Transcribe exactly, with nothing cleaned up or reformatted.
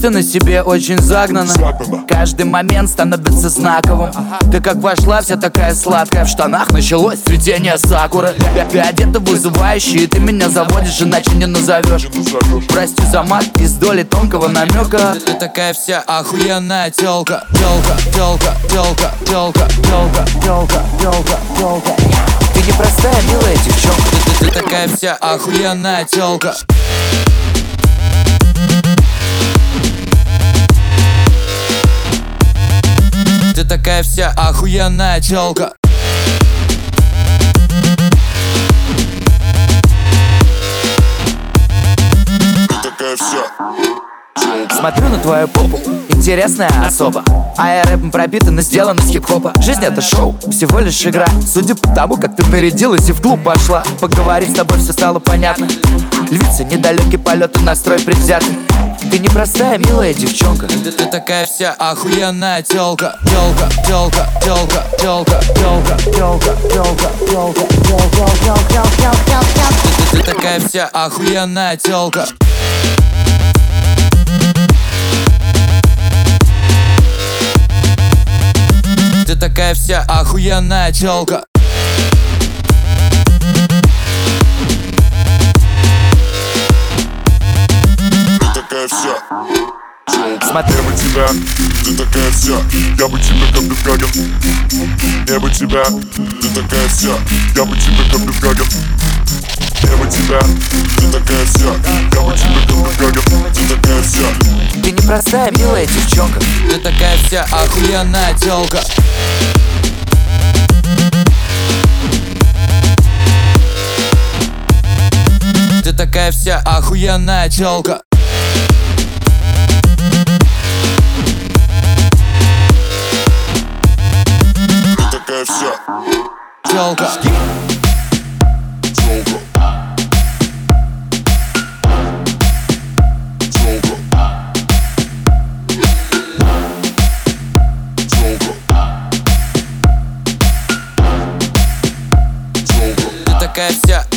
ты на себе очень загнана. Каждый момент становится знаковым. Ты как вошла, вся такая сладкая. В штанах началось цветение сакуры. Ты одета вызывающе, и ты меня заводишь, иначе не назовешь. Прости за мат из доли тонкого намека. Ты такая вся охуенная тёлка. Тёлка, тёлка, тёлка, тёлка, тёлка, тёлка, тёлка, тёлка. Ты не простая, милая девчонка. Ты, ты, ты такая вся охуенная тёлка. Ты такая вся охуенная тёлка. Ты такая вся. Смотрю на твою попу, интересная особа. А я рэпом пропитан и сделан из хип-хопа. Жизнь это шоу, всего лишь игра. Судя по тому, как ты нарядилась и в клуб пошла, поговорить с тобой все стало понятно. Львица, недалекий полет и настрой предвзятый. Ты непростая, милая девчонка. Ты, ты такая вся охуенная тёлка. Тёлка, тёлка, тёлка, тёлка, тёлка, тёлка, тёлка, тёлка, тёлка, тёлка. Ты, ты такая вся охуенная тёлка. Ты такая вся охуенная тёлка. Ты такая вся. Смотри, Я бы тебя, ты такая вся. Я бы тебя как Бетхаген. Я бы тебя, ты такая вся. Я бы тебя как Бетхаген. Я бы тебя, ты такая вся. Я бы тебя как Бетхаген. Ты такая вся. ты непростая, милая девчонка. Ты такая вся охуенная тёлка. Ты такая вся охуенная тёлка. Ты такая вся. Тёлка. Тёлка. Тёлка. Тёлка. Ты такая вся